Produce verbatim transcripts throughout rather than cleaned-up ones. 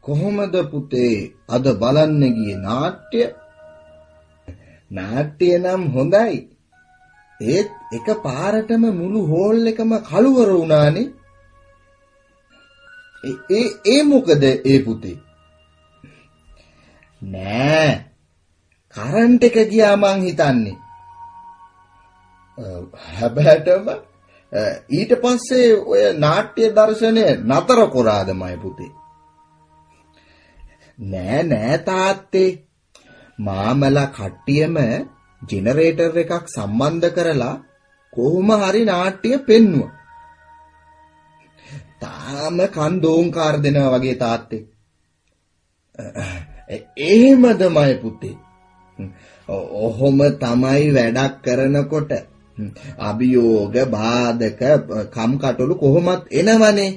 කොහොමද පුතේ අද බලන්න ගියේ නාට්‍ය? නාට්‍ය නම් හොඳයි. ඒත් එක පාරටම මුළු හෝල් එකම කළුවර වුණානේ. ඒ ඒ මොකද ඒ පුතේ? නෑ. කරන්ට් එක ගියා මං හිතන්නේ. හැබැයිටම ඊට පස්සේ ඔය නාට්‍ය දර්ශනය නතර කරාද මයි පුතේ? නෑ නෑ තාත්තේ. මාමලා කට්ටියම ජෙනරේටර් එකක් සම්බන්ධ කරලා කොහොම හරි නාට්‍ය පෙන්නුවා. තාම කන් දෝංකාර දෙනවා වගේ තාත්තේ. එහෙමද මයි පුතේ? ඔහොම තමයි වැඩක් කරනකොට අභියෝග බාධක කම්කටොළු කොහොමත් එනවනේ.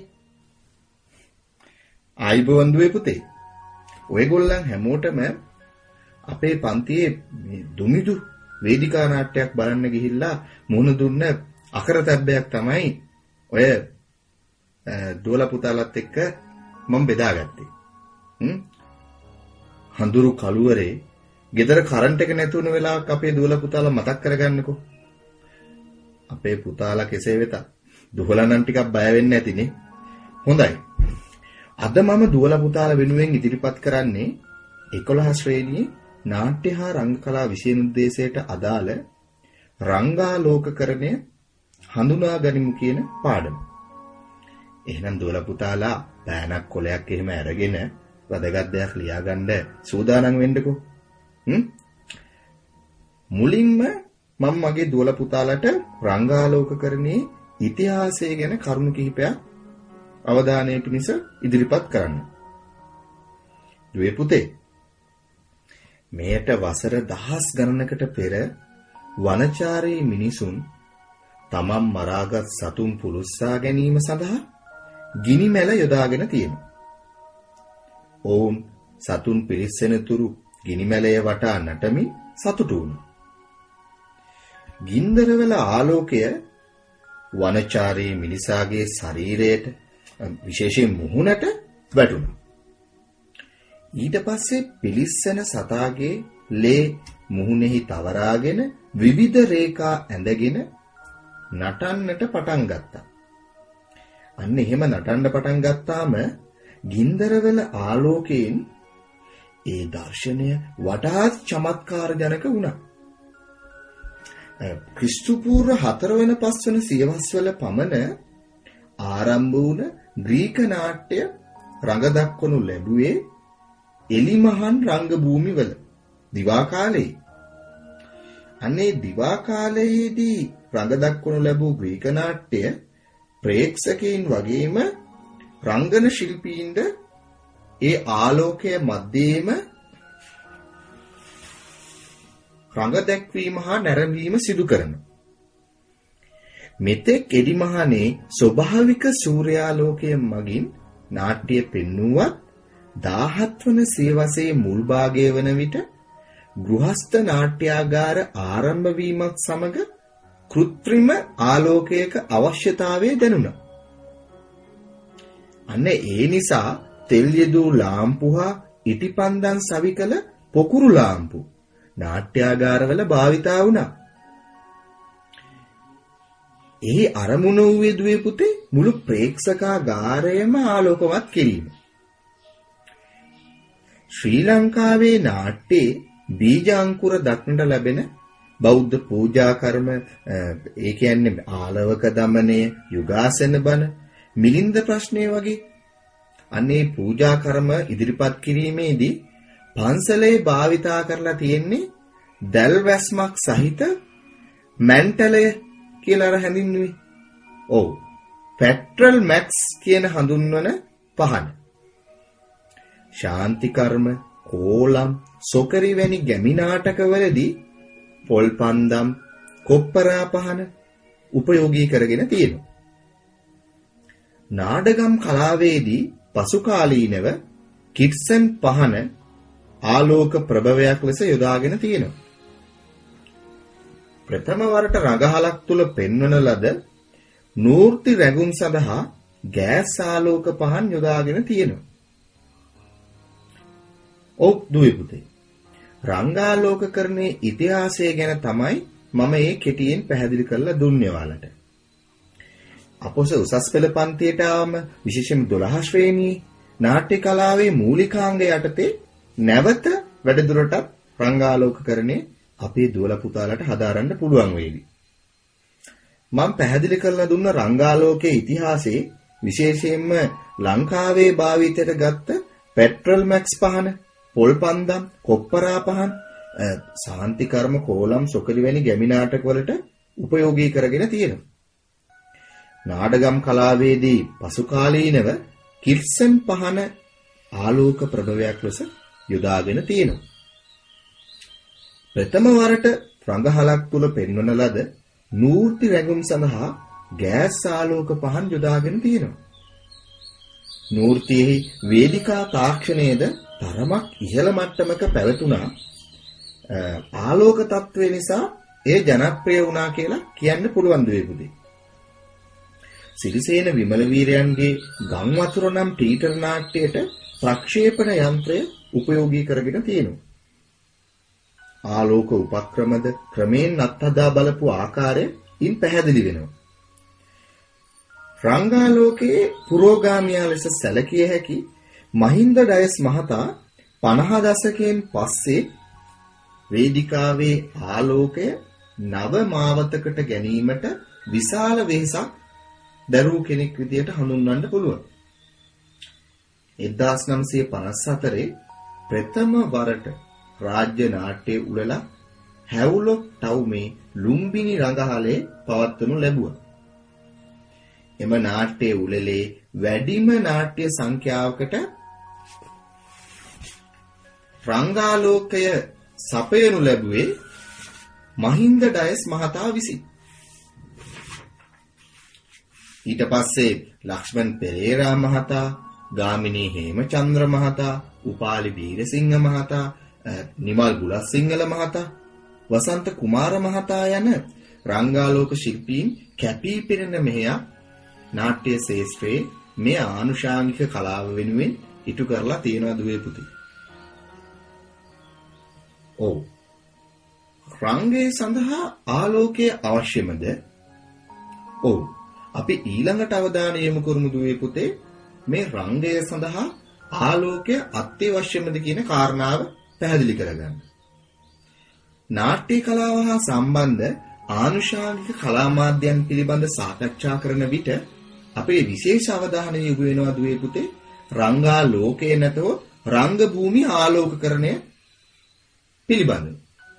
ආයිබෝන් දුවේ පුතේ. ඔයගොල්ලන් හැමෝටම අපේ පන්තියේ දුමිදු වේදිකා නාට්‍යයක් බලන්න ගිහිල්ලා මුණ දුන්න අකරතැබ්බයක් තමයි ඔය දුවලා පුතාලත් එක්ක මම බෙදාගත්තේ. හ්ම් හඳුරු කළුවරේ ගෙදර කරන්ට් එක නැති වුණ වෙලාවක අපේ දුවලා පුතාලා මතක් කරගන්නකෝ. අපේ පුතාලා කෙසේ වෙතත් දුවලා නම් ටිකක් බය වෙන්නේ නැතිනේ. හොඳයි. අද මම දුවලා පුතාලා වෙනුවෙන් ඉදිරිපත් කරන්නේ එකොළහ ශ්‍රේණියේ නාට්‍ය හා රංගකලා විෂය නිර්දේශයට අදාළ රංගාලෝකකරණය හඳුනා ගනිමු කියන පාඩම. එහෙනම් දුවලා පුතාලා පෑනක් කොලයක් එහෙම අරගෙන වැදගත් දෙයක් ලියාගන්න සූදානම් වෙන්නකෝ. හ්ම් මුලින්ම මම මගේ දුවලා පුතාලට රංගාලෝකකරණයේ ඉතිහාසය ගැන කරුණු කිහිපයක් අවධානය පිණිස ඉදිරිපත් කරන්න. දුවේ පුතේ මෙයට වසර දහස් ගණනකට පෙර වනචාරී මිනිසුන් තමන් මරාගත් සතුන් පුලුස්සා ගැනීම සඳහා ගිනි මැල යොදාගෙන තියෙනවා. ඔවුන් සතුන් පිළිස්සෙන තුරු ගිනි මැලය වටා නටමින් සතුටු වුණා. ගින්දරවල ආලෝකය වනචාරී මිනිසාගේ ශරීරයට විශේෂයෙන් මුහුණට වැටුණා. ඊට පස්සේ පිළිස්සන සතාගේ ලේ මුහුණෙහි තවරාගෙන විවිධ රේඛා ඇඳගෙන නටන්නට පටන් ගත්තා. අන්න එහෙම නටන්න පටන් ගත්තාම ගින්දරවල ආලෝකයෙන් ඒ දර්ශනය වඩාත් චමත්කාරජනක වුණා. ක්‍රිස්තු පූර්ව හතරවන පස්වන සියවස්වල පමණ ආරම්භ වුණ ග්‍රීක නාට්‍ය රඟ දක්වනු ලැබුවේ එලිමහන් රංග භූමිවල දිවා කාලයේ. අනේ දිවා කාලයේදී රඟ දක්වනු ලැබූ ග්‍රීක නාට්‍ය ප්‍රේක්ෂකයන් වගේම රංගන ශිල්පීන්ට ඒ ආලෝකයේ මැදේම රංග දැක්වීම හා නැරඹීම සිදු කරනවා. මෙතෙක් එලිමහනේ ස්වභාවික සූර්යාලෝකයෙන් මගින් නාට්‍ය පෙන්වුවත් දාහත් වන සියවසේ මුල් භාගය වන විට ගෘහස්ත නාට්‍යාගාර ආරම්භ වීමත් සමග කෘත්‍රිම ආලෝකයක අවශ්‍යතාවය දැනුණා. අන්න ඒ නිසා තෙල් යෙදූ ලාම්පු හා ඉටිපන්දම් සවි කළ පොකුරු ලාම්පු නාට්‍යාගාරවල භාවිතා වුණා. එහි අරමුණ වූයේ දුවේ පුතේ මුළු ප්‍රේක්ෂකාගාරයම ආලෝකවත් කිරීම. ශ්‍රී ලංකාවේ නාට්‍යයේ බීජ අංකුර දක්නට ලැබෙන බෞද්ධ පූජා කර්ම, ඒ කියන්නේ ආලවක දමනය, යුගාසන බණ, මිලින්ද ප්‍රශ්නය වගේ අනේ පූජා කර්ම ඉදිරිපත් කිරීමේදී පන්සලේ භාවිතා කරලා තියෙන්නේ දැල් වැස්මක් සහිත මැන්ටලය කියලා අර හැඳින්වුවේ. ඔව්. පෙට්‍රල් මැක්ස් කියන හඳුන්වන පහන. ශාන්ති කර්ම, කෝලම්, සොකරි වැනි ගැමි නාටකවලදී පොල් පන්දම්, කොප්පරා පහන උපයෝගී කරගෙන තියෙනවා. නාඩගම් කලාවේදී පසු කාලීනව කිට්සන් පහන ආලෝක ප්‍රභවයක් ලෙස යොදාගෙන තියෙනවා. ප්‍රථම වරට රඟහලක් තුල පෙන්වන ලද නූර්ති රැඟුම් සඳහා ගෑස් ආලෝක පහන් යොදාගෙන තියෙනවා. ඔව් දුවේ පුතේ. රංගාලෝකකරණයේ ඉතිහාසය ගැන තමයි මම මේ කෙටියෙන් පැහැදිලි කරලා දුන්නේ ඔයාලට. අපොස උසස් පෙළ පන්තියට ආවම විශේෂයෙන් දොළහ ශ්‍රේණියේ නාට්‍ය කලාවේ මූලිකාංග යටතේ නැවත වැඩිදුරටත් රංගාලෝකකරණේ අපේ දුවල පුතාලට හදාරන්න පුළුවන් වේවි. මම පැහැදිලි කරලා දුන්න රංගාලෝකයේ ඉතිහාසයේ විශේෂයෙන්ම ලංකාවේ භාවිතයට ගත්ත පෙට්‍රල් මැක්ස් පහන, පොල් පන්දම්, කොප්පරා පහන්, සාන්ති කර්ම, කෝලම්, සොකලි වැනි ගැමි නාටකවලට උපයෝගී කරගෙන තියෙනවා. නාඩගම් කලාවේදී පසු කාලීනව කිර්සන් පහන ආලෝක ප්‍රභවයක් ලෙස යොදාගෙන තියෙනවා. ප්‍රථම වරට රංගහලක් තුල පෙන්වන ලද නූර්ති රැඟුම් සඳහා ගෑස් ආලෝක පහන් යොදාගෙන තියෙනවා. නූර්තියෙහි වේදිකා තාක්ෂණයේද තරමක් ඉහළ මට්ටමක පැවතුණා. ආලෝක තත්ත්වය නිසා ඒ ජනප්‍රිය වුණා කියලා කියන්න පුළුවන් දුවේපුදී. සිරිසේන විමල වීරයන්ගේ ගම් වතුර නම් ටීටර් නාට්‍යයට ප්‍රක්ෂේපණ යන්ත්‍රය උපයෝගී කරගෙන තියෙනවා. ආලෝක උපක්‍රමද ක්‍රමයෙන් අත්හදා බලපු ආකාරය ඉන් පැහැදිලි වෙනවා. රංගාලෝකයේ පුරෝගාමියා ලෙස සැලකිය හැකි මහින්ද ඩයස් මහතා පනහ දශකයෙන් පස්සේ වේදිකාවේ ආලෝකය නව මාවතකට ගැනීමට විශාල වෙහෙසක් දරූ කෙනෙක් විදියට හඳුන්වන්න පුළුවන්. එක්දාස් නවසිය පනස් හතරේ ප්‍රථම වරට රාජ්‍ය නාට්‍ය උළෙලා හැවුලොක් ටවුමේ ලුම්බිනි රංගහලේ පවත්වනු ලැබුවා. එම නාට්‍ය උළෙලේ වැඩිම නාට්‍ය සංඛ්‍යාවකට රංගාලෝකය සපයනු ලැබුවේ මහින්ද ඩයස් මහතා විසින්. ඊට පස්සේ ලක්ෂ්මන් පෙරේරා මහතා, ගාමිණී හේමචන්ද්‍ර මහතා, උපාලි වීරසිංහ මහතා, නිමල් බුලත්සිංහල මහතා, වසන්ත කුමාර මහතා යන රංගාලෝක ශිල්පීන් කැපී පෙනෙන මෙහෙයක් නාට්‍ය ශාස්ත්‍රයේ මේ ආනුෂාංගික කලාව වෙනුවෙන් ඉටු කරලා තියෙනවා දුවේ පුතේ. ඔව්. රංගය සඳහා ආලෝකය අවශ්‍යමද? ඔව්. අපි ඊළඟට අවධානය යොමු කරමු දුවේ පුතේ මේ රංගය සඳහා ආලෝකය අත්‍යවශ්‍යමද කියන කාරණාව පැහැදිලි කරගන්න. නාට්‍ය කලාව හා සම්බන්ධ ආනුෂාංගික කලා මාධ්‍යයන් පිළිබඳ සාකච්ඡා කරන විට අපේ විශේෂ අවධානය යොමු වෙනවා දුවේ පුතේ රංගාලෝකයේ නැතව රංග භූමි ආලෝකකරණය පිළිබඳව.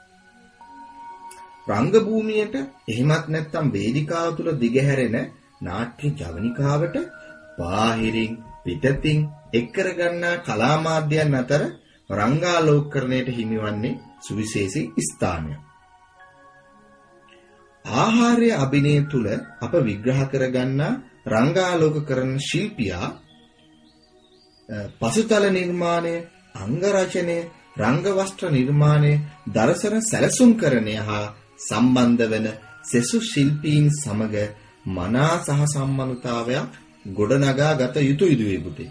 රංග භූමියට එහෙමත් නැත්නම් වේදිකාව තුල දිගහැරෙන නාට්‍ය ජවනිකාවට බාහිරින් පිටතින් එක් කරගන්නා කලා මාධ්‍යයන් අතර රංගාලෝකකරණයට හිමිවන්නේ සුවිශේෂී ස්ථානයක්. ආහාරය අභිනය තුල අප විග්‍රහ කරගන්නා රංගාලෝකකරණ ශිල්පියා පසුතල නිර්මාණය, අංග රචනය, රංග වස්ත්‍ර නිර්මාණය, දර්ශන සැලසුම් කරණය හා සම්බන්ධ වන සෙසු ශිල්පීන් සමග මනා සහ සම්මතතාවයක් ගොඩනගා ගත යුතුයි දුවේ පුතේ.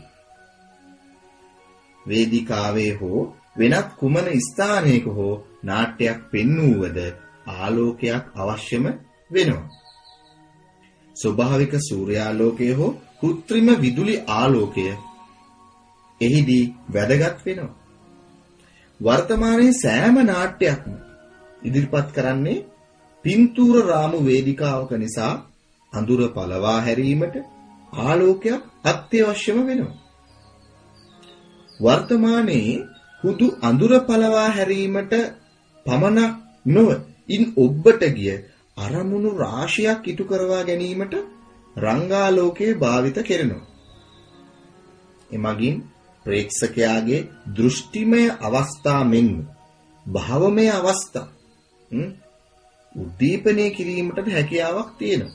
වේදිකාවේ හෝ වෙනත් කුමන ස්ථානයක හෝ නාට්‍යයක් පෙන්වුවද ආලෝකයක් අවශ්‍යම වෙනවා. ස්වභාවික සූර්යාලෝකය හෝ කෘත්‍රිම විදුලි ආලෝකය එහිදී වැදගත් වෙනවා. වර්තමානයේ සෑම නාට්‍යයක්ම ඉදිරිපත් කරන්නේ පින්තූර රාමු වේදිකාවක නිසා අඳුර පළවා හැරීමට ආලෝකයක් අත්‍යවශ්‍යම වෙනවා. වර්තමානයේ හුදු අඳුර පළවා හැරීමට පමණක් නොව ඉන් ඔබට ගිය අරමුණු රාශියක් ඉටු කරවා ගැනීමට රංගාලෝකයේ භාවිත කරනවා. එමගින් ප්‍රේක්ෂකයාගේ දෘෂ්ටිමය අවස්ථා මෙන්ම භාවමය අවස්ථා උද්දීපනය කිරීමට හැකියාවක් තියෙනවා.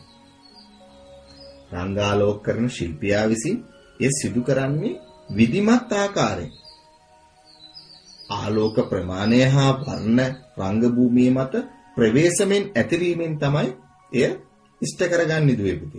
රංගාලෝක කරන ශිල්පියා විසින් ඒ සිදු කරන්නේ විධිමත් ආකාරයෙන්. ආලෝක ප්‍රමාණය හා වර්ණ රංග භූමිය මත ප්‍රවේශමෙන් ඇතිරීමෙන් තමයි එය ඉෂ්ට කරගන්නේ දුවේ පුතේ.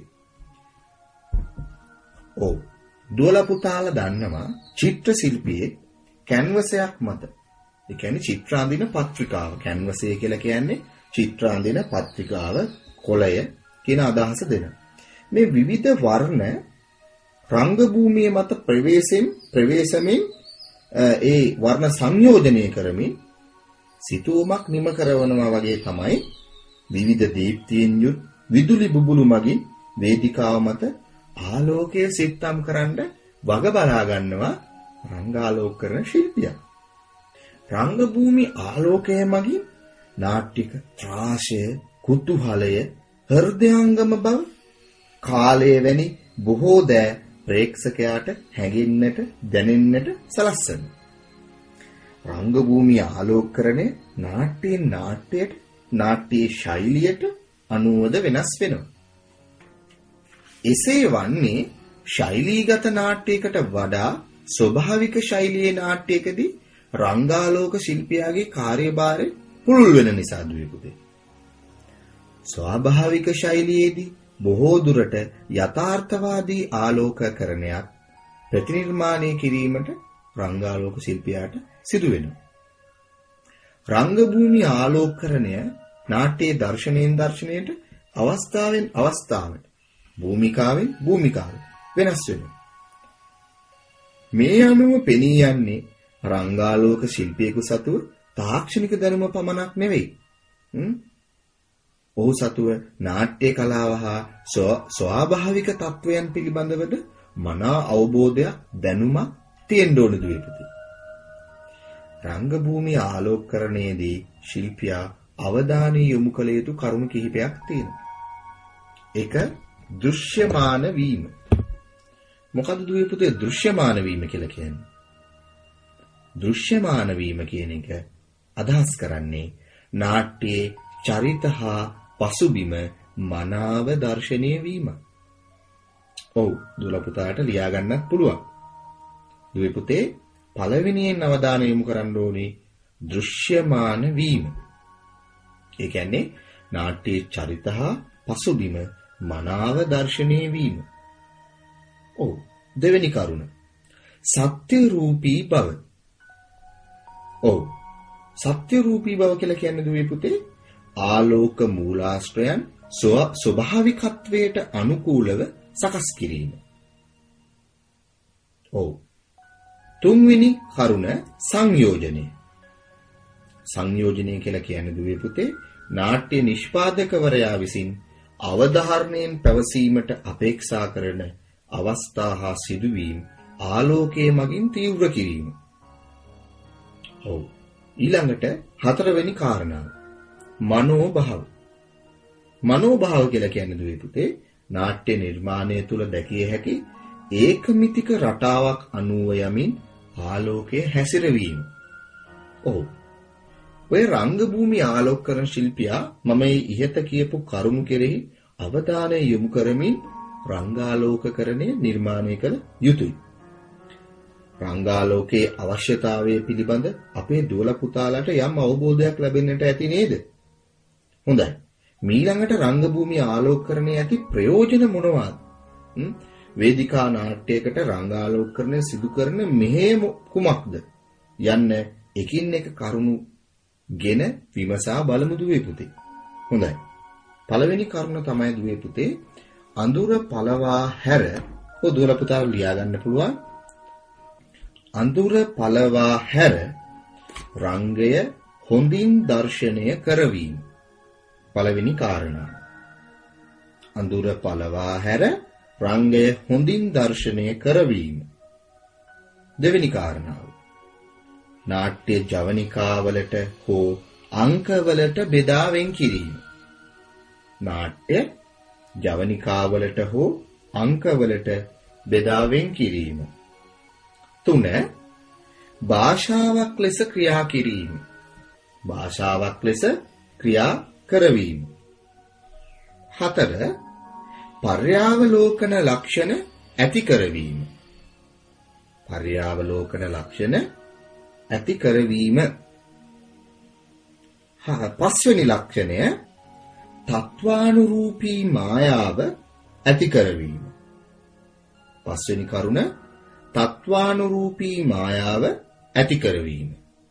ඔව්. දුවලා පුතාලා දන්නවා චිත්‍ර ශිල්පියේ කැන්වසයක් මත. ඒ කියන්නේ චිත්‍ර අඳින පත්‍රිකාව. කැන්වසය කියලා කියන්නේ චිත්‍ර අඳින පත්‍රිකාව, කොළය කියන අදහස දෙන. මේ විවිධ වර්ණ රංගභූමිය මත ප්‍රවේශයෙන් ප්‍රවේශමින් ඒ වර්ණ සංයෝජනය කරමින් සිතුවමක් නිම කරනවා වගේ තමයි විවිධ දීප්තියෙන් යුත් විදුලි බුබුලු මගින් වේදිකාව මත ආලෝකයේ සිත්තම් කරන්න වග බලා ගන්නවා රංගාලෝකකරන ශිල්පියා. රංගභූමි ආලෝකය මගින් නාට්‍යක ත්‍රාසය, කුතුහලය, හෘදයාංගම බව, කාලය වැනි බොහෝ දෑ ප්‍රේක්ෂකයාට හැඟෙන්නට, දැනෙන්නට සලස්වන. රංගභූමි ආලෝකකරණය නාට්‍යයෙන් නාට්‍යයට, නාට්‍යයේ ශෛලියට අනුවද වෙනස් වෙනවා. එසේ වන්නේ ශෛලීගත නාට්‍යයකට වඩා ස්වභාවික ශෛලියේ නාට්‍යයකදී රංගාලෝක ශිල්පියාගේ කාර්යභාරය පුළුල් වෙන නිසා දුවේ පුතේ. ස්වාභාවික ශෛලියේදී බොහෝ දුරට යථාර්ථවාදී ආලෝකකරණයක් ප්‍රතිනිර්මාණය කිරීමට රංගාලෝක ශිල්පියාට සිදු වෙනවා. රංගභූමි ආලෝකකරණය නාට්‍යයේ දර්ශනයෙන් දර්ශනයට, අවස්ථාවෙන් අවස්ථාවට, භූමිකාවෙන් භූමිකාවට වෙනස් වෙනවා. මේ අනුව පෙනී යන්නේ රංගාලෝක ශිල්පියෙකු සතුව තාක්ෂණික දැනුම පමණක් නෙවෙයි. ඔහු සතුව නාට්‍ය කලාව හා ස්වාභාවික තත්වයන් පිළිබඳවද මනා අවබෝධයක්, දැනුමක් තියෙන්න ඕන දුවේ පුතේ. රංගභූමි ආලෝකකරණයේදී ශිල්පියා අවධානය යොමු කළ යුතු කරුණු කිහිපයක් තියෙනවා. එක දෘශ්‍යමාන වීම. මොකද දුවේ පුතේ දෘශ්‍යමාන වීම කියලා කියන්නේ? දෘශ්‍යමාන වීම කියන එක අදහස් කරන්නේ නාට්‍යයේ චරිත හා පසුබිම මනාව දර්ශනය වීම. ඔව් දුල පුතාට ලියා ගන්නත් පුළුවන්. දුවේ පුතේ පළවෙනියෙන් අවධානය යොමු කරන්න ඕනේ දෘශ්‍යමාන වීම. ඒ කියන්නේ නාට්‍යයේ චරිත හා පසුබිම මනාව දර්ශනය වීම. ඔව් දෙවෙනි කරුණ සත්‍ය රූපී බව. ඔව් සත්‍ය රූපී බව කියලා කියන්නේ දුවේ පුතේ ආලෝක මූලාශ්‍රයන් ස්වභාවිකත්වයට අනුකූලව සකස් කිරීම. ඔව් තුන්වෙනි කරුණ සංයෝජනය. සංයෝජනය කියලා කියන්නේ දුවේ පුතේ නාට්‍ය නිෂ්පාදකවරයා විසින් අවධාරණයෙන් පැවසීමට අපේක්ෂා කරන අවස්ථා හා සිදුවීම් ආලෝකයේ මගින් තීව්‍ර කිරීම. ඔව් ඊළඟට හතරවෙනි කාරණාව මනෝභාව. මනෝභාව කියලා කියන්නේ දුවේ පුතේ නාට්‍ය නිර්මාණය තුළ දැකිය හැකි ඒකමිතික රටාවක් අනුව යමින් ආලෝකයේ හැසිරවීම. ඔව් ඔය රංගභූමි ආලෝකකරණ ශිල්පියා මම මේ ඉහත කියපු කරුණු කෙරෙහි අවධානය යොමු කරමින් රංගාලෝකකරණය නිර්මාණය කළ යුතුයි. රංගාලෝකයේ අවශ්‍යතාවය පිළිබඳ අපේ දුවල පුතාලට යම් අවබෝධයක් ලැබෙන්නට ඇති නේද? හොඳයි. මීළඟට රංගභූමි ආලෝකකරණය ඇති ප්‍රයෝජන මොනවාද? වේදිකා නාට්‍යයකට රංගාලෝකකරණය සිදු කරන මෙහෙයම කුමක්ද? යන්න එකින් එක කරුණු ගෙන විමසා බලමු දුවේ පුතේ. හොඳයි. පළවෙනි කරුණ තමයි දුවේ පුතේ අඳුර පළවා හැර පොදුවල පුතාලා ලියා ගන්න පුළුවන්. අඳුර පළවා හැර රංගය හොඳින් දර්ශනය කරවීම. පළවෙනි කාරණා. අඳුර පළවා හැර රංගය හොඳින් දර්ශනය කරවීම. දෙවෙනි කාරණාව. නාට්‍ය ජවනිකාවලට හෝ අංකවලට බෙදා වෙන් කිරීම. නාට්‍ය ජවනිකාවලට හෝ අංකවලට බෙදා වෙන් කිරීම. තුන භාෂාවක් ලෙස ක්‍රියා කිරීම. භාෂාවක් ලෙස ක්‍රියා කරවීම. හතර පර්යාවලෝකන ලක්ෂණ ඇති කරවීම. පර්යාවලෝකන ලක්ෂණ ඇති කරවීම. පස්වෙනි ලක්ෂණය තත්වානුරූපී මායාව ඇති කරවීම. පස්වෙනි කරුණ තත්වානුරූපී මායාව ඇති කරවීම.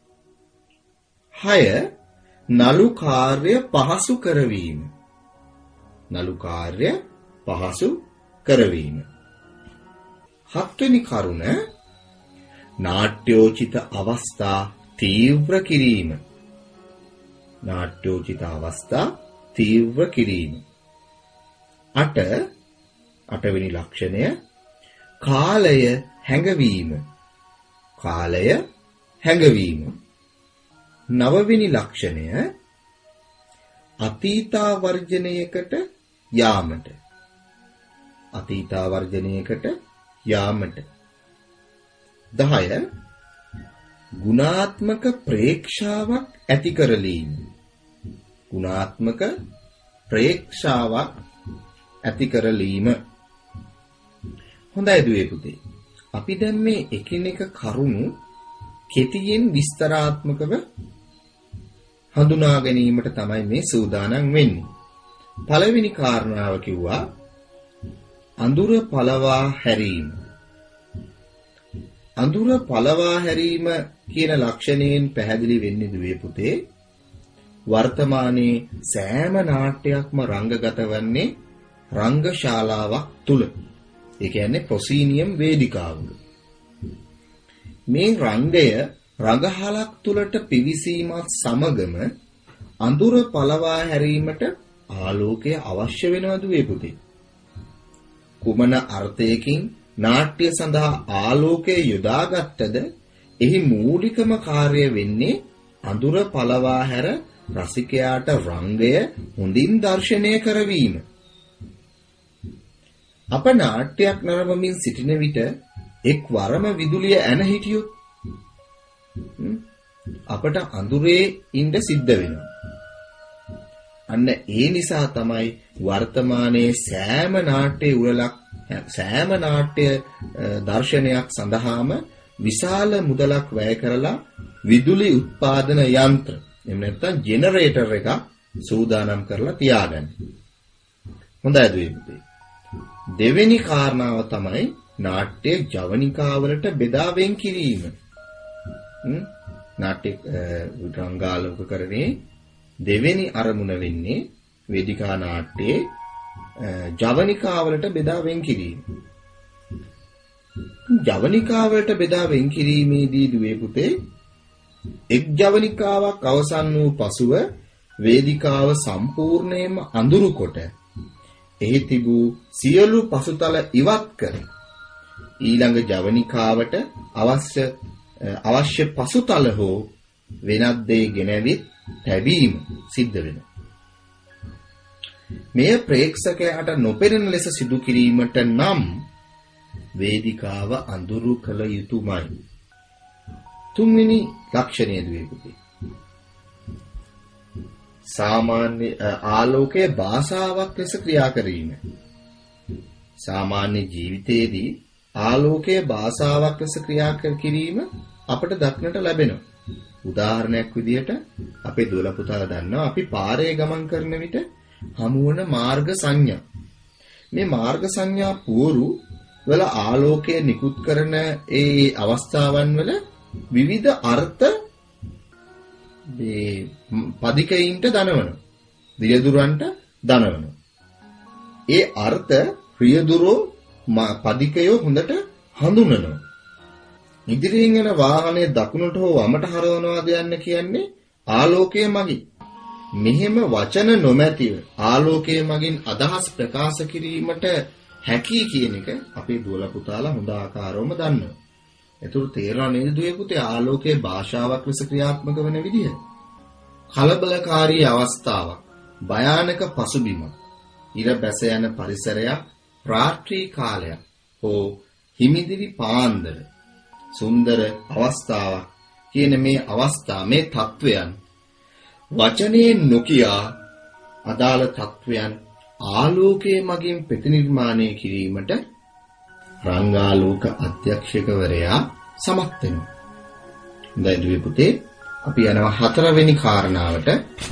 හය නළු කාර්ය පහසු කරවීම. නළු කාර්ය පහසු කරවීම. හත්වෙනි කරුණ නාට්‍යෝචිත අවස්ථා තීව්‍ර කිරීම. නාට්‍යෝචිත අවස්ථා තීව්‍ර කිරීම. අට අටවෙනි ලක්ෂණය කාලය හැඟවීම. කාලය හැඟවීම. නවවෙනි ලක්ෂණය අතීතාවර්ජනයකට යාමට. අතීතාවර්ජනයකට යාමට. දහය ගුණාත්මක ප්‍රේක්ෂාවක් ඇති කරලීම. ගුණාත්මක ප්‍රේක්ෂාවක් ඇති කරලීම. හොඳයි දුවේ පුතේ. අපි දැන් මේ එකිනෙක කරුණු කෙටියෙන් විස්තරාත්මකව හඳුනා ගැනීමට තමයි මේ සූදානම් වෙන්නේ. පළවෙනි කාරණාව කිව්වා අඳුර පළවා හැරීම. අඳුර පළවා හැරීම කියන ලක්ෂණයෙන් පැහැදිලි වෙන්නේ දුවේ පුතේ වර්තමානයේ සෑම නාට්‍යයක්ම රංගගත වන්නේ රංගශාලාවක් තුල. ඒ කියන්නේ ප්‍රොසීනියම් වේදිකාවක. මේ රංගය රඟහලක් තුලට පිවිසීමත් සමගම අඳුර පළවා හැරීමට ආලෝකය අවශ්‍ය වෙනවා දුවේ පුතේ. කුමන අර්ථයකින් නාට්‍ය සඳහා ආලෝකය යොදාගත්තද එහි මූලිකම කාර්යය වෙන්නේ අඳුර පළවා හැර රසිකයාට රංගය හොඳින් දර්ශනය කරවීම. අප නාට්‍යයක් නරඹමින් සිටින විට එක් වරම විදුලිය ඇන හිටියොත් අපට අඳුරේ ඉඳ සිද්ධ වෙනවා. අන්න ඒ නිසා තමයි වර්තමානයේ සෑම නාට්‍ය උරලක් සෑම නාට්‍ය දර්ශනයක් සඳහාම විශාල මුදලක් වැය කරලා විදුලි උත්පාදන යන්ත්‍ර එහෙම නැත්නම් ජෙනරේටර් එකක් සූදානම් කරලා තියාගන්න. හොඳයි දුවේ. දෙවෙනි කාරණාව තමයි නාට්‍ය ජවනිකාවලට බෙදා වෙන් කිරීම. නාට්‍ය රංගාලෝකකරණේ දෙවෙනි අරමුණ වෙන්නේ වේදිකා නාට්‍යයේ ජවනිකාවලට බෙදා වෙන් කිරීම. ජවනිකාවලට බෙදා වෙන් කිරීමේදී දුවේ පුතේ එක් ජවනිකාවක් අවසන් වූ පසුව වේදිකාව සම්පූර්ණයෙන්ම අඳුරු කොට එහි තිබූ සියලු පසුතල ඉවත් කර ඊළඟ ජවනිකාවට අවශ්‍ය අවශ්‍ය පසුතල හෝ වෙනත් දේ ගෙනවිත් තැබීම සිද්ධ වෙනවා. මෙය ප්‍රේක්ෂකයාට නොපෙනෙන ලෙස සිදු කිරීමට නම් වේදිකාව අඳුරු කළ යුතුමයි. තුන්වෙනි ලක්ෂණය දුවේ පුතේ. සාමාන්‍ය ආලෝකයේ භාෂාවක් ලෙස ක්‍රියා කිරීම. සාමාන්‍ය ජීවිතයේදී ආලෝකයේ භාෂාවක් ලෙස ක්‍රියා කිරීම අපට දක්නට ලැබෙනවා. උදාහරණයක් විදිහට අපේ දුවලා පුතාලා දන්නවා අපි පාරේ ගමන් කරන විට හමුවන මාර්ග සංඥා. මේ මාර්ග සංඥා පුවරු වල ආලෝකය නිකුත් කරන ඒ අවස්ථාවන් වල විවිධ අර්ථ මේ පදිකයින්ට දනවනවා. රියදුරන්ට දනවනවා. ඒ අර්ථ රියදුරෝ පදිකයෝ හොඳට හඳුනනවා. ඉදිරියෙන් යන වාහනේ දකුණට හෝ වමට හරවනවාද යන්න කියන්නේ ආලෝකය මගින්. මෙහෙම වචන නොමැතිව ආලෝකය මගින් අදහස් ප්‍රකාශ කිරීමට හැකි කියන එක අපේ දුවලා පුතාලා හොඳ ආකාරවම දන්නවා. ඒතුළු තේරෙනවා නේද දුවේ පුතේ ආලෝකයේ භාෂාවක් ලෙස ක්‍රියාත්මක වෙන විදිය. කලබලකාරී අවස්ථාවක්, භයානක පසුබිමක්, ඉර බැස යන පරිසරයක්, රාත්‍රී කාලයක් හෝ හිමිදිරි පාන්දර සුන්දර අවස්ථාවක් කියන මේ අවස්ථා මේ තත්වයන් වචනේ නොකියා අදාළ තත්වයන් ආලෝකයේ මගින් ප්‍රතිනිර්මාණය කිරීමට රංගාලෝක අධ්‍යක්ෂකවරයා සමත් වෙනවා. හොඳයි දුවේ පුතේ අපි යනවා හතරවෙනි කාරණාවට.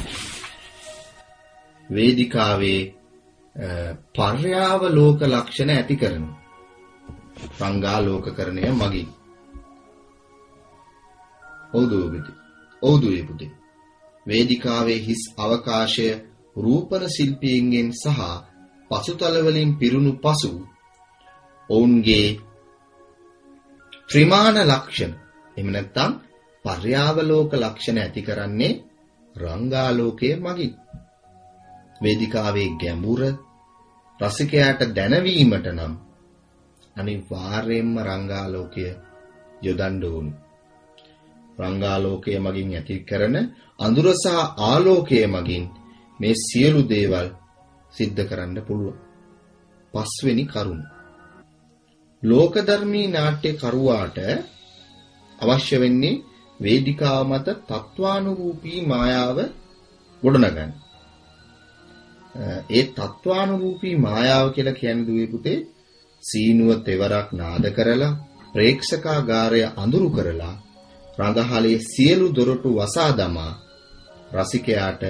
වේදිකාවේ පර්යාවලෝක ලක්ෂණ ඇති කරන රංගාලෝකකරණය මගින්. ඔව් දුවපුතේ. ඔව් දුවපුතේ. වේදිකාවේ හිස් අවකාශය රූපන ශිල්පීන්ගෙන් සහ පසුතල වලින් පිරුණු පසු ඔවුන්ගේ ත්‍රිමාන ලක්ෂණ එහෙම නැත්නම් පර්යාවලෝක ලක්ෂණ ඇති කරන්නේ රංගාලෝකයේ මගින්. වේදිකාවේ ගැඹුර රසිකයාට දැනවීමට නම් අනිවාර්යයෙන්ම රංගාලෝකය යොදන්න ඕන. රංගාලෝකයේ මගින් ඇති කරන අඳුර සහ ආලෝකයේ මගින් මේ සියලු දේවල් සිද්ධ කරන්න පුළුවන්. පස්වෙනි කරුණ. ලෝකධර්මී නාට්‍ය කරුවාට අවශ්‍ය වෙන්නේ වේදිකාව මත තත්වානුරූපී මායාව ගොඩනගන්න. ඒ තත්වානුරූපී මායාව කියලා කියන්නේ දුවේ පුතේ සීනුව තෙවරක් නාද කරලා ප්‍රේක්ෂකාගාරය අඳුරු කරලා රඟහලේ සියලු දොරටු වසා දමා රසිකයාට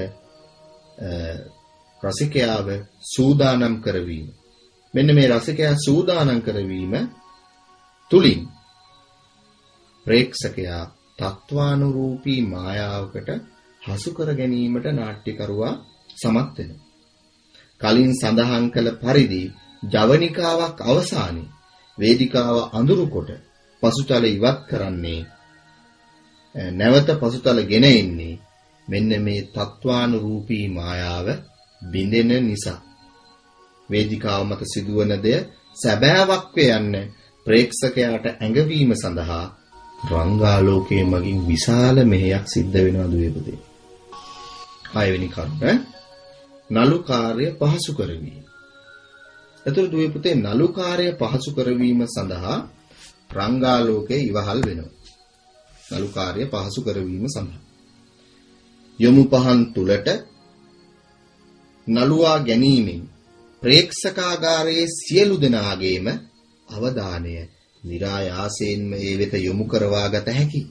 රසිකයාව සූදානම් කරවීම. මෙන්න මේ රසිකයා සූදානම් කරවීම තුලින් ප්‍රේක්ෂකයා තත්වානුරූපී මායාවකට හසු කර ගැනීමට නාට්‍යකරුවා සමත් වෙනවා. කලින් සඳහන් කළ පරිදි ජවනිකාවක් අවසානයේ වේදිකාව අඳුරු කොට පසුතල ඉවත් කරන්නේ නැවත පසුතල ගෙන එන්නේ මෙන්න මේ තත්වානුරූපී මායාව බිඳෙන නිසා. වේදිකාව මත සිදුවන දෙය සැබෑවක් වේ යන්න ප්‍රේක්ෂකයාට ඇඟවීම සඳහා රංගාලෝකයේ මගින් විශාල මෙහෙයක් සිද්ධ වෙනවා දුවේ පුතේ. හයවෙනි කරුණ නළු කාර්ය පහසු කරවීම. එතකොට දුවේ පුතේ නළු කාර්ය පහසු කරවීම සඳහා රංගාලෝකයේ ඉවහල් වෙනවා. නළු කාර්ය පහසු කරවීම සඳහා යොමු පහන් තුලට නළුවා ගැනීමෙන් ප්‍රේක්ෂකාගාරයේ සියලු දෙනාගේම අවධානය નિરાයාසයෙන්ම ඒ වෙත යොමු කරවා ගත හැකියි.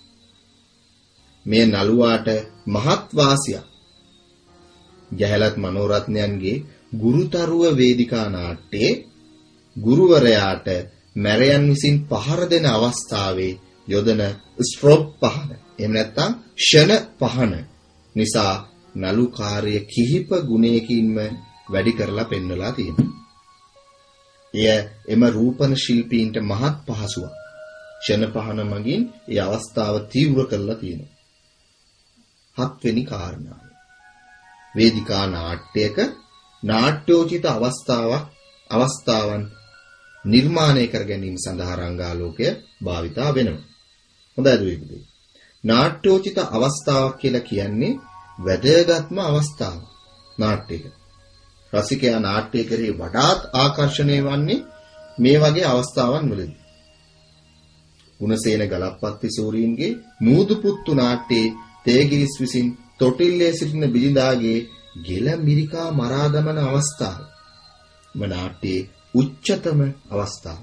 මේ නළුවාට මහත් වාසියක්. ජයලත් මනෝරත්නයන්ගේ ගුරුතරුව වේදිකා නාට්‍යයේ ගුරුවරයාට මැරයන් විසින් පහර දෙන අවස්ථාවේ යොදන ස්ට්‍රොබ් පහන එහෙම නැත්නම් ෂණ පහන නිසා නළු කාර්ය කිහිප ගුණයකින්ම වැඩි කරලා පෙන්වලා තියෙනවා. එය එම රූපන ශිල්පීන්ට මහත් පහසුවක්. ෂණ පහන මගින් ඒ අවස්ථාව තීව්‍ර කරලා තියෙනවා. හත්වෙනි කාරණාව. වේදිකා නාට්‍යයක නාට්‍යෝචිත අවස්ථාවක් අවස්ථාවන් නිර්මාණය කර ගැනීම සඳහා රංගාලෝකය භාවිතා වෙනවා. හොඳයි දුවේ. නාට්‍යෝචිත අවස්ථාවක් කියලා කියන්නේ වැදගත්ම අවස්ථාව නාට්‍යයක. රසිකයා නාට්‍ය කරේ වඩාත් ආකර්ෂණය වන්නේ මේ වගේ අවස්ථාවන් වලදී. ගුණසේන ගලප්පත්ති සූරීන්ගේ මූදුපුත්තු නාට්‍යයේ තේගිරිස් විසින් තොටිල්ලේ සිටින බිලිඳාගේ ගෙල මිරිකා මරා දමන අවස්ථාව. මේ නාට්‍යයේ උච්චතම අවස්ථාව.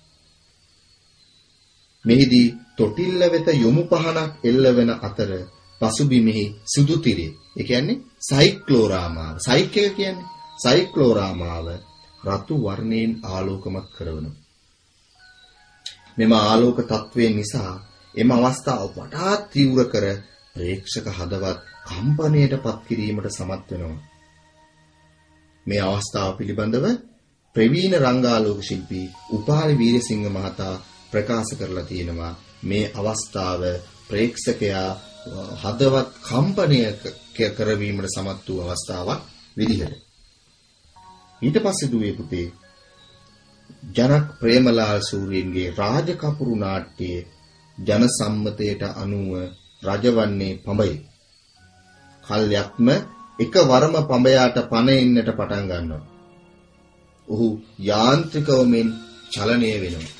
මෙහිදී තොටිල්ල වෙත යොමු පහනක් එල්ලවෙන අතර පසුබිමෙහි සුදු තිරේ. ඒ කියන්නේ සයික්ලෝරාමාව. සයික් එක කියන්නේ සයික්ලෝරාමාව රතු වර්ණයෙන් ආලෝකමත් කරනවා. මෙම ආලෝක තත්වයෙන් නිසා එම අවස්ථාව වඩාත් තීව්‍ර කර ප්‍රේක්ෂක හදවත් කම්පනයට පත් කිරීමට සමත් වෙනවා. මේ අවස්ථාව පිළිබඳව ප්‍රවීණ රංගාලෝක ශිල්පී උපාලි වීරසිංහ මහතා ප්‍රකාශ කරලා තියෙනවා. මේ අවස්ථාව ප්‍රේක්ෂකයා හදවත් කම්පනය කරවීමට සමත් වූ අවස්ථාවක් විදිහට. ඊට පස්සේ දුවේ පුතේ ජනක් ප්‍රේමලාල් සූරීන්ගේ රාජකපුරු නාට්‍යයේ ජන සම්මතයට අනුව රජවන්නේ පඹය. කල්යක්ම එකවරම පඹයාට පණ එන්නට පටන් ගන්නවා. ඔහු යාන්ත්‍රිකව මෙන් චලනය වෙනවා.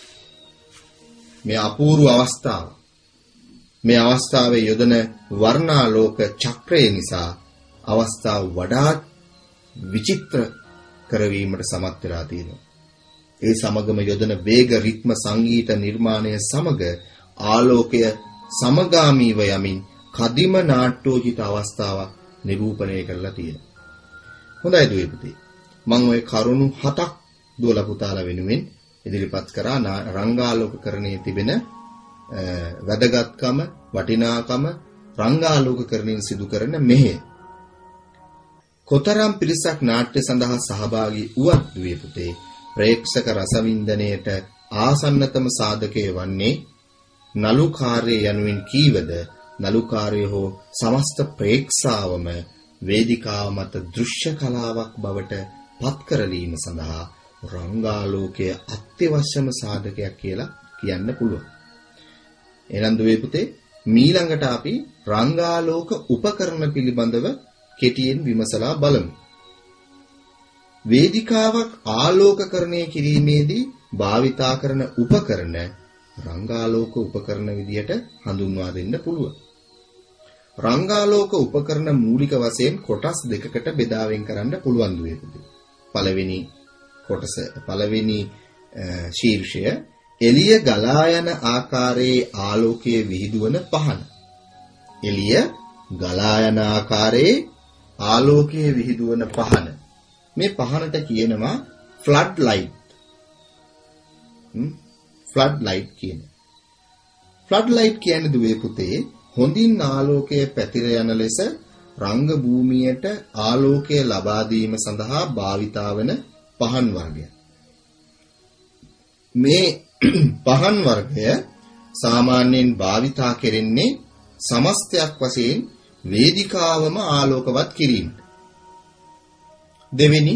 මේ අපූර්ව අවස්ථාව. මේ අවස්ථාවේ යොදන වර්ණාලෝක චක්‍රය නිසා අවස්ථාව වඩාත් විචිත්‍ර කරවීමට සමත් වෙලා තියෙනවා. ඒ සමගම යොදන වේග රිද්ම සංගීත නිර්මාණය සමග ආලෝකය සමගාමීව යමින් කදිම නාට්‍යෝචිත අවස්ථාවක් නිරූපණය කරලා තියෙනවා. හොඳයි දුවේ පුතේ. මම ওই කරුණු හතක් දුවලා පුතාලා වෙනුවෙන් ඉදිරිපත් කරා රංගාලෝකකරණයේ තිබෙන වැදගත්කම, වටිනාකම රංගාලෝකකරණයෙන් සිදු කරන මෙහෙය. කොතරම් පිරිසක් නාට්‍ය සඳහා සහභාගී වුවත් දුවේ පුතේ ප්‍රේක්ෂක රසවින්දනයේට ආසන්නතම සාධකය වන්නේ නළුකාර්ය යනුවෙන් කීවද නළුකාර්ය හෝ සමස්ත ප්‍රේක්ෂාවම වේදිකාව මත දෘශ්‍ය කලාවක් බවට පත් කරලීම සඳහා රංගාලෝකයේ අත්‍යවශ්‍යම සාධකයක් කියලා කියන්න පුළුවන්. එහෙනම් දුවේ පුතේ මීළඟට අපි රංගාලෝක උපකරණ පිළිබඳව කෙටියෙන් විමසලා බලමු. වේදිකාවක් ආලෝකකරණය කිරීමේදී භාවිතා කරන උපකරණ රංගාලෝක උපකරණ විදියට හඳුන්වා දෙන්න පුළුවන්. රංගාලෝක උපකරණ මූලික වශයෙන් කොටස් දෙකකට බෙදා වෙන් කරන්න පුළුවන් දුවේ පුතේ. පළවෙනි කොටස පළවෙනි ශීර්ෂය එළිය ගලා යන ආකාරයේ ආලෝකයේ විහිදුවන පහන. එළිය ගලා යන ආකාරයේ ආලෝකයේ විහිදුවන පහන. මේ පහනට කියනවා ෆ්ලඩ් ලයිට්. ෆ්ලඩ් ලයිට් කියන. ෆ්ලඩ් ලයිට් කියන්නේ දුවේ පුතේ හොඳින් ආලෝකය පැතිර යන ලෙස රංග භූමියට ආලෝකය ලබා දීම සඳහා භාවිතා වන පහන් වර්ගයක්. මේ පහන් වර්ගය සාමාන්‍යයෙන් භාවිතා කෙරෙන්නේ සමස්තයක් වශයෙන් වේදිකාවම ආලෝකවත් කිරීමට. දෙවෙනි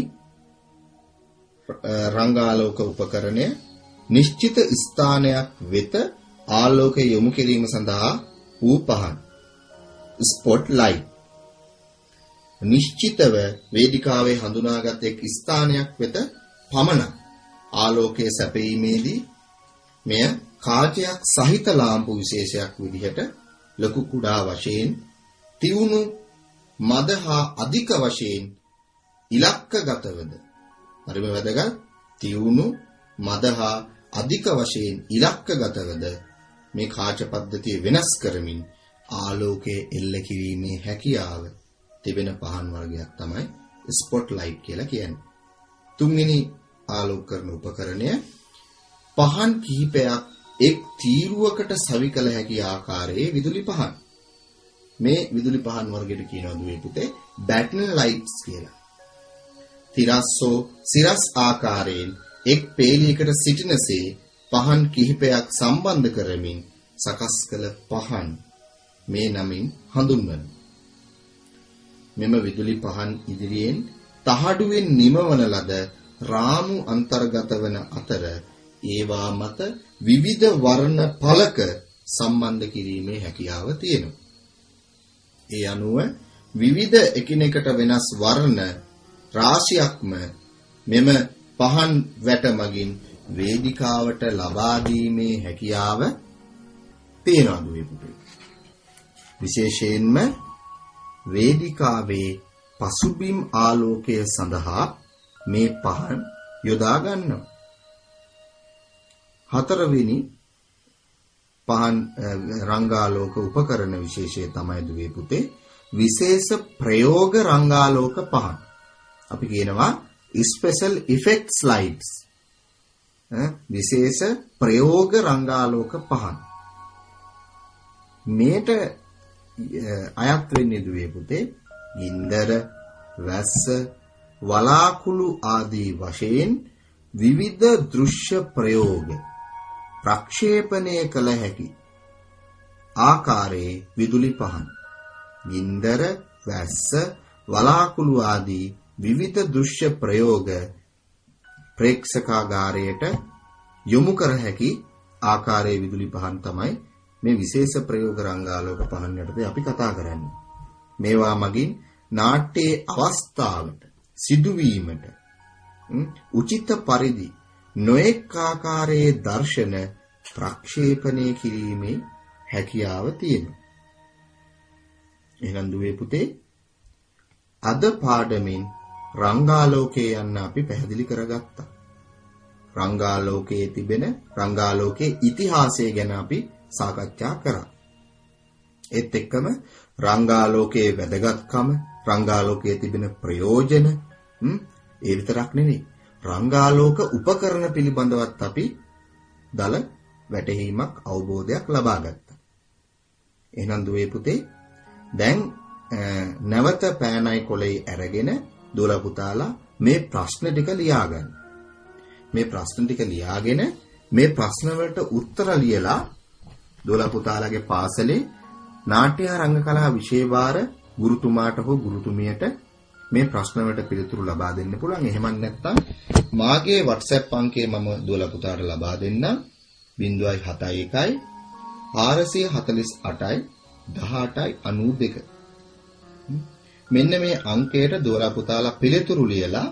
රංගාලෝක උපකරණය නිශ්චිත ස්ථානයක් වෙත ආලෝකය යොමු කිරීම සඳහා වූ පහන් ස්පොට් ලයිට්. නිශ්චිතව වේදිකාවේ හඳුනාගත් එක් ස්ථානයක් වෙත පමණක් ආලෝකයේ සැපීමේදී මෙය කාචයක් සහිත ලාම්පු විශේෂයක් විදිහට ලොකු කුඩා වශයෙන් තියුණු මද හා අධික වශයෙන් ඉලක්කගතවද හරිම වැදගත් තියුණු මද හා අධික වශයෙන් ඉලක්කගතවද මේ කාච පද්ධතිය වෙනස් කරමින් ආලෝකයේ එල්ල කිරීමේ හැකියාව තිබෙන පහන් වර්ගයක් තමයි ස්පොට් ලයිට් කියලා කියන්නේ. තුන්වෙනි ආලෝක කරන උපකරණය පහන් කිහිපයක් එක් තීරුවකට සවි කළ හැකි ආකාරයේ විදුලි පහන්. මේ විදුලි පහන් වර්ගයට කියනවා දුවේ පුතේ බැටන් ලයිට්ස් කියලා. තිරස්සෝ සිරස් ආකාරයෙන් එක් පේලියකට සිටිනසේ පහන් කිහිපයක් සම්බන්ධ කරමින් සකස් කළ පහන් මේ නමින් හඳුන්වනවා. මෙම විදුලි පහන් ඉදිරියෙන් තහඩුවෙන් නිමවන ලද රාමු අන්තර්ගත වන අතර ඒවා මත විවිධ වර්ණ පළක සම්බන්ධ කිරීමේ හැකියාව තියෙනවා. ඒ අනුව විවිධ එකිනෙකට වෙනස් වර්ණ රාශියක්ම මෙම පහන් වැට මගින් වේදිකාවට ලබා දීමේ හැකියාව තියෙනවා දුවේ පුතේ. විශේෂයෙන්ම වේදිකාවේ පසුබිම් ආලෝකය සඳහා මේ පහන් යොදා ගන්නවා. හතරවෙනි පහන් රංගාලෝක උපකරණ විශේෂය තමයි දුවේ පුතේ විශේෂ ප්‍රයෝග රංගාලෝක පහන්. අපි කියනවා ස්පෙෂල් ඉෆෙක්ට්ස් ලයිට්ස්. විශේෂ ප්‍රයෝග රංගාලෝක පහන්. මේට අයත් වෙන්නේ දුවේ පුතේ ගින්දර, වැස්ස, වලාකුළු ආදී වශයෙන් විවිධ දෘශ්‍ය ප්‍රයෝග ප්‍රක්ෂේපණය කළ හැකි ආකාරයේ විදුලි පහන්. ගින්දර, වැස්ස, වලාකුළු ආදී විවිධ දෘශ්‍ය ප්‍රයෝග ප්‍රේක්ෂකාගාරයට යොමු කර හැකි ආකාරයේ විදුලි පහන් තමයි මේ විශේෂ ප්‍රයෝග රංගාලෝක පහන් යටතේ අපි කතා කරන්නේ. මේවා මගින් නාට්‍යයේ අවස්ථාවට සිදුවීමට උචිත පරිදි නොඑක ආකාරයේ දර්ශන ප්‍රක්ෂේපණය කිරීමේ හැකියාව තියෙනවා. එහෙනම් දුවේ පුතේ අද පාඩමෙන් රංගාලෝකයේ යන්න අපි පැහැදිලි කරගත්තා. රංගාලෝකයේ තිබෙන රංගාලෝකයේ ඉතිහාසය ගැන අපි සාකච්ඡා කරා. ඒත් එක්කම රංගාලෝකයේ වැදගත්කම, රංගාලෝකයේ තිබෙන ප්‍රයෝජන ඒ විතරක් නෙවෙයි රංගාලෝක උපකරණ පිළිබඳවත් අපි දල වැටහීමක් අවබෝධයක් ලබා ගත්තා. එහෙනම් දුවේ පුතේ දැන් නැවත පෑනයි කොළේ අරගෙන දුවලා පුතාලා මේ ප්‍රශ්න ටික ලියාගන්න. මේ ප්‍රශ්න ටික ලියාගෙන මේ ප්‍රශ්න වලට උත්තර ලියලා දුවලා පුතාලාගේ පාසලේ නාට්‍ය රංගකලා විෂය වාර ගුරුතුමාට හෝ ගුරුතුමියට මේ ප්‍රශ්න වලට පිළිතුරු ලබා දෙන්න පුළුවන්. එහෙම නැත්නම් මාගේ WhatsApp අංකය මම දුවලා පුතාට ලබා දෙන්නම්. ज़ीरो सात एक चार चार आठ දහඅටයි අනූ දෙක. මෙන්න මේ අංකයට දුවලා පුතාලා පිළිතුරු ලියලා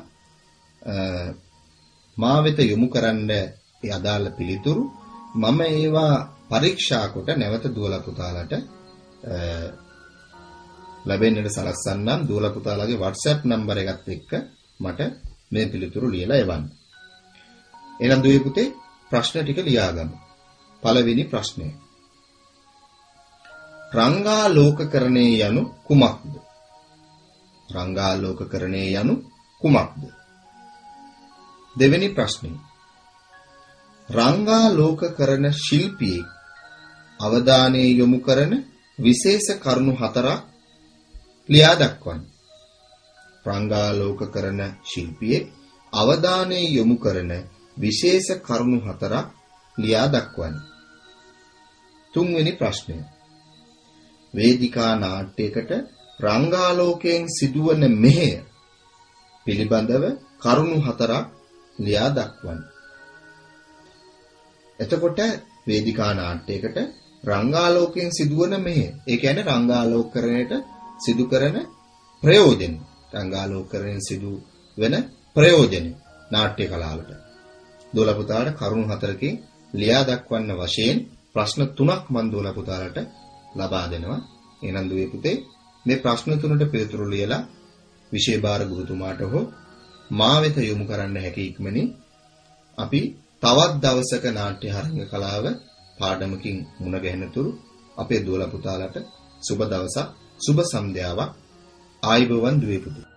මා වෙත යොමු කරන්න ඒ අදාළ පිළිතුරු මම ඒවා පරීක්ෂා කොට නැවත දුවලා පුතාලට ලැබෙන්නට සලස්වන්නම්. දුවලා පුතාලාගේ WhatsApp නම්බර එකත් එක්ක මට මේ පිළිතුරු ලියලා එවන්න. එහෙනම් දුවේ පුතේ ප්‍රශ්න ටික ලියාගමු. පළවෙනි ප්‍රශ්නය. රංගාලෝකකරණේ යනු කුමක්ද? රංගාලෝකකරණේ යනු කුමක්ද? දෙවෙනි ප්‍රශ්නය. රංගාලෝකකරණ ශිල්පියෙක් අවධානය යොමු කරන විශේෂ කරුණු හතරක් ලියා දක්වන්න. රංගාලෝකකරණ ශිල්පියෙක් අවධානය යොමු කරන විශේෂ කරුණු හතරක් ලියා දක්වන්න. තුන්වෙනි ප්‍රශ්නය. වේදිකා නාට්‍යයකට රංගාලෝකයෙන් සිදුවන මෙහෙය පිළිබඳව කරුණු හතරක් ලියා දක්වන්න. එතකොට වේදිකා නාට්‍යයකට රංගාලෝකයෙන් සිදුවන මෙහෙය, ඒ කියන්නේ රංගාලෝකකරණයට සිදු කරන ප්‍රයෝජන, රංගාලෝකකරණයෙන් සිදු වෙන ප්‍රයෝජන නාට්‍ය කලාවට දොළ පුතාට කරුණු හතරකින් ලියා දක්වන්න වශයෙන් ප්‍රශ්න තුනක් මන් දොළ පුතාලට ලබා දෙනවා. එහෙනම් දුවේ පුතේ මේ ප්‍රශ්න තුනට පිළිතුරු ලියලා විෂය භාර ගුරුතුමාට හෝ මා වෙත යොමු කරන්න හැකි ඉක්මනින් අපි තවත් දවසක නාට්‍ය හරංග කලාව පාඩමකින් මුණ ගැහෙනතුරු අපේ දුවලා පුතාලට සුබ දවසක් සුබ සන්ධ්‍යාවක් ආයුබෝවන් දුවේ පුතේ.